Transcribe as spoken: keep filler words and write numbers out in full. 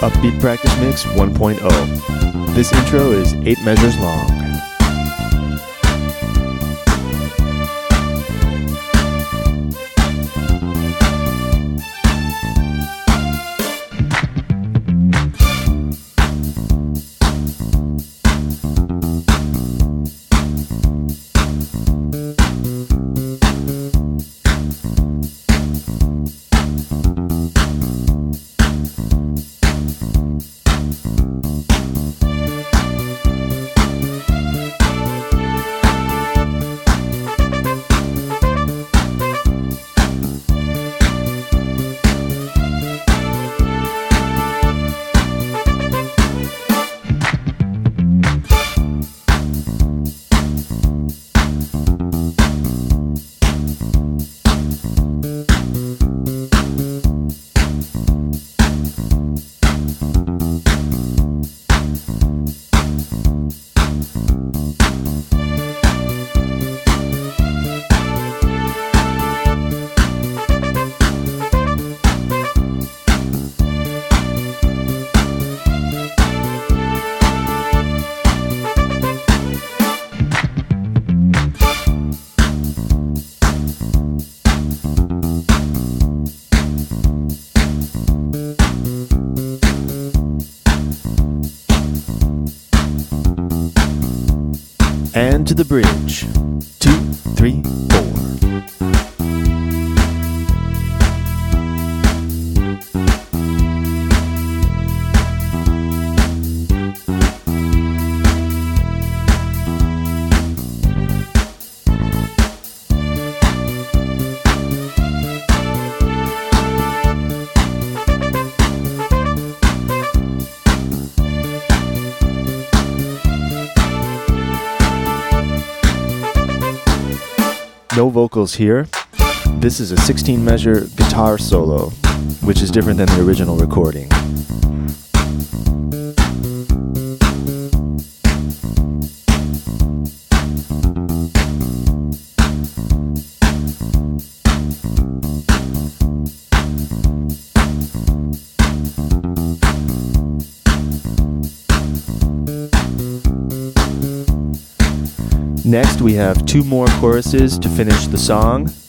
Upbeat Practice Mix one point oh. This intro is eight measures long. And to the bridge. Two, three, four. No vocals here. This is a sixteen measure guitar solo, which is different than the original recording. Next, we have two more choruses to finish the song.